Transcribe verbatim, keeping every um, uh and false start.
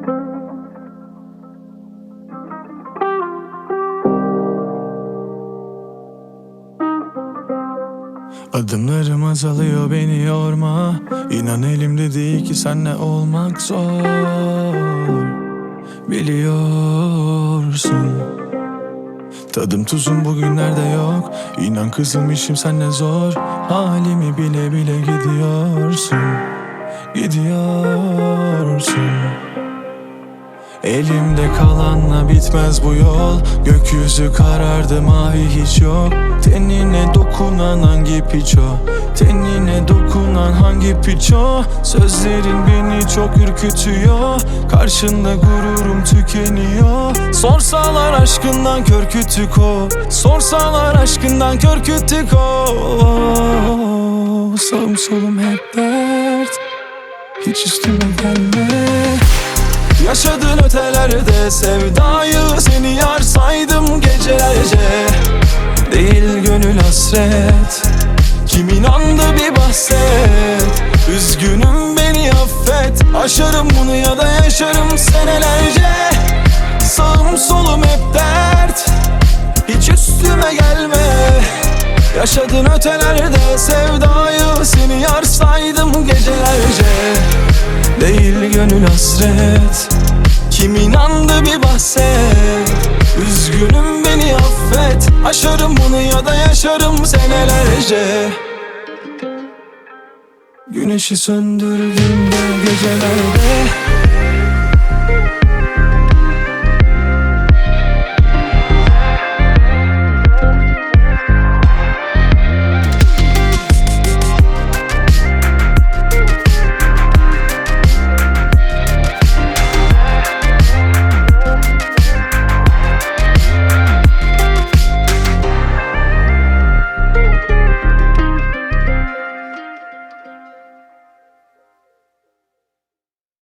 Adımlarım azalıyor, beni yorma. İnan elimde değil ki senle olmak zor. Biliyorsun, tadım tuzum bugünlerde yok. İnan kızım, işim senle zor. Halimi bile bile gidiyorsun. Gidiyorsun. Elimde kalanla bitmez bu yol. Gökyüzü karardı, mavi hiç yok. Tenine dokunan hangi piç o? Tenine dokunan hangi piç o? Sözlerin beni çok ürkütüyor. Karşında gururum tükeniyor. Sorsalar aşkından kör kütük o. Sorsalar aşkından kör kütük o. Sağım solum hep dert. Hiç üstüme gelme. Yaşadığın ötelerde sevdayı, seni yar saydım gecelerce. Değil gönül hasret, kim inandı bir bahset. Üzgünüm, beni affet. Aşarım bunu ya da yaşarım senelerce. Sağım solum hep dert, hiç üstüme gelme. Yaşadığın ötelerde sevdayı, seni yar saydım gecelerce. Değil gönül hasret, kim inandı bir bahset. Üzgünüm, beni affet. Aşarım bunu ya da yaşarım senelerce. Güneşi söndürdüğümde gecelerde